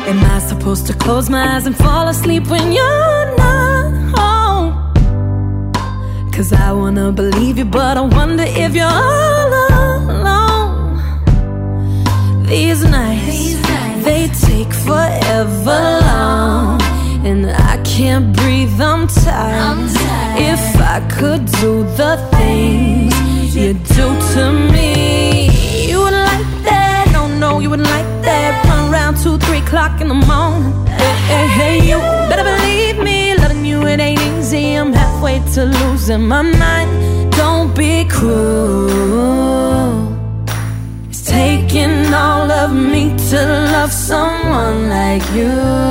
Am I supposed to close my eyes and fall asleep when you're not home? 'Cause I wanna believe you, but I wonder if you're all alone. These nights, they take forever long, and I can't breathe, I'm tired. If I could do the things you do to me, you would like that. No, you wouldn't like that. Run around 2, 3 o'clock in the morning. Hey, you better believe me, loving you, it ain't easy. I'm halfway to losing my mind. Don't be cruel. It's taking all of me to love someone like you.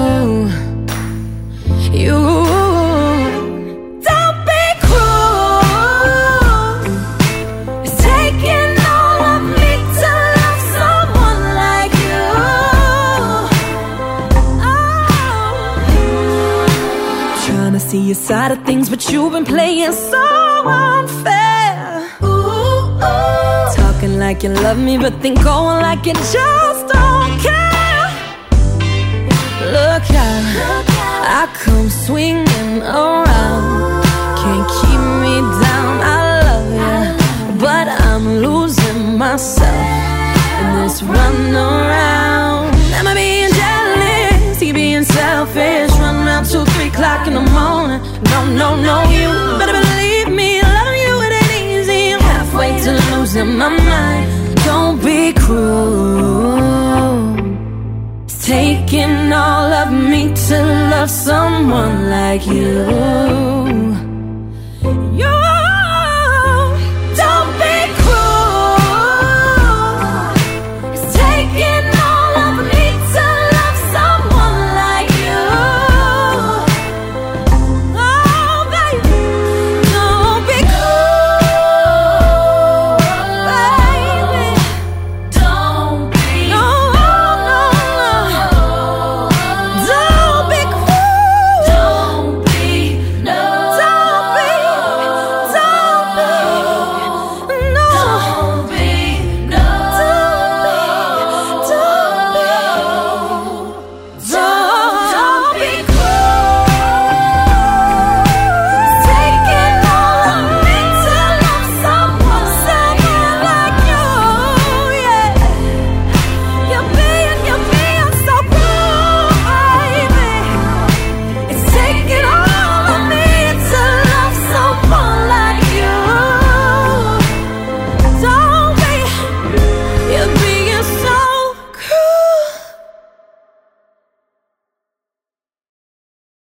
Don't be cruel. It's taking all of me to love someone like you. Trying to see your side of things, but you've been playing so unfair. Talking like you love me, but then going like you just don't care. Look out, I come swinging around. Can't keep me down, I love you, but I'm losing myself in this run around. Am I being jealous? You being selfish? Run around 2, 3 o'clock in the morning. No, you better believe me, loving you it ain't easy. I'm halfway to losing my mind. Don't be cruel. It's taking all of me to love someone like you.